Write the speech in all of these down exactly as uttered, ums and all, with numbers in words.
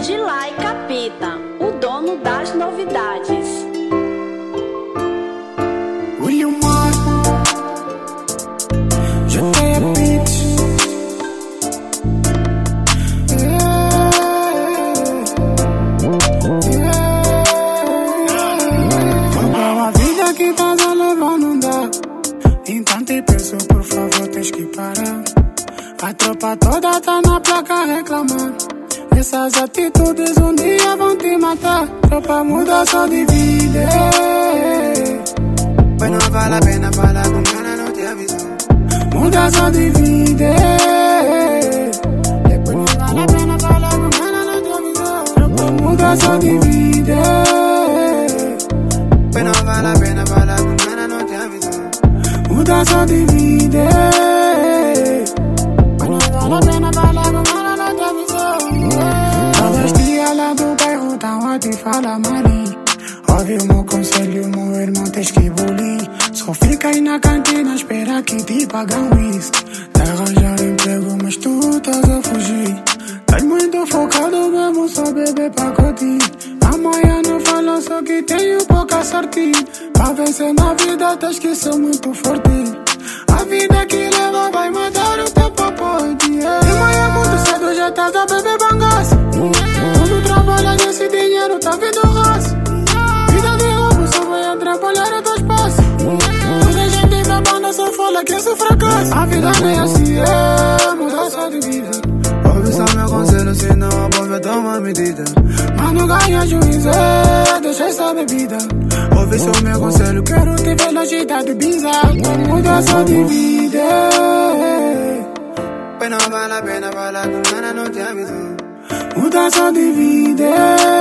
Gilai Capita, o dono das novidades. William Mar, J T Beats. A vida que estás a levar não dá. Então te peço, por favor, tens que parar. A tropa toda tá na placa reclamando. Essas atitudes um dia vão te matar. Tropa muda, só divide. Mas não vale a pena falar com cara, não te avisou. Muda, só divide. Depois não vale a pena falar com cara, não te avisou. Tropa muda, só divide. Mas não vale a pena falar com cara, não te avisou. Muda, só divide. Mas não vale a pena falar com cara, não te avisou. Todas as dias lá do bairro tão a te falar malinho. Ouve o meu conselho, meu irmão, tens que bolir. Só fica aí na cantina, espera que te pagam isso. Te arranjar emprego, mas tu estás a fugir. Estás muito focado mesmo, só beber pra curtir. Amanhã não fala, só que tenho pouca sorte. Pra vencer na vida, tens que ser muito forte. A vida que leva vai matar o teu papo. De manhã muito cedo já estás a beber bangaço. Quando trabalhas esse dinheiro tá vindo raço. Vida de roubo só vai atrapalhar o teu espaço. Toda gente da banda só fala que isso é fracasso. A vida nem é assim, é mudança de vida. Ouve só meu conselho, senão a bomba toma medida. Mas não ganha juízo, é, deixa essa bebida. Ouve só meu conselho, Quero te ver longe da bebida. Mudança de vida. mas não vale a pena falar com cara, não te avisou. Mudança de vida.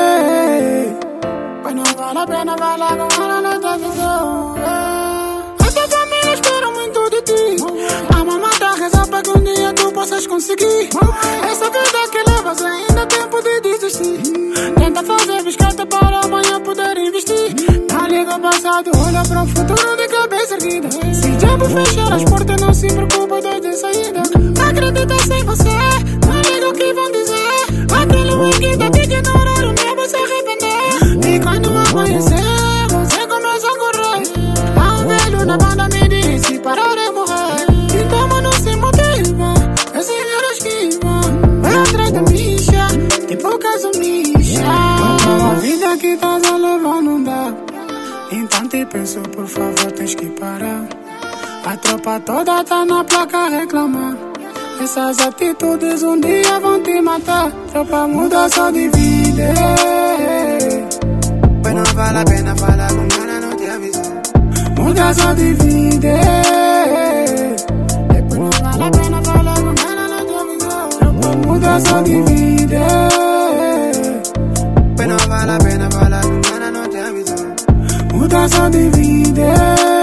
Mas não vale a pena falar com ela, não te avisou. A tua família espera muito de ti. A mamãe tá rezando pra que um dia tu possas conseguir. Essa vida que levas ainda é tempo de desistir. Tenta fazer biscata para amanhã poder investir. Não liga ao passado, olha para o futuro de cabeça erguida. Se o diabo fechar as portas, não se preocupa, dois de saída. Acredita sem você, não liga o que vão dizer. Aquilo que tá te ignorando, não vai se arrepender. E quando amanhecer, você começa a correr. Há um velho na banda me disse, parar é morrer. Então mano se motiva, esse dinheiro esquiva. Vai atrás da micha, tem poucas micha. A vida que estás a levar não dá. Então te peço, por favor, tens que parar. A tropa toda tá na placa reclamar. Essas atitudes um dia vão te matar. Tropa muda, só divide. Mas não vale a pena falar com cara, não te avisou. Muda, só divide. Depois não vale a pena falar com cara, não te avisou. Tropa muda, só divide. Mas não vale a pena falar com cara, não te avisou. Muda, só divide.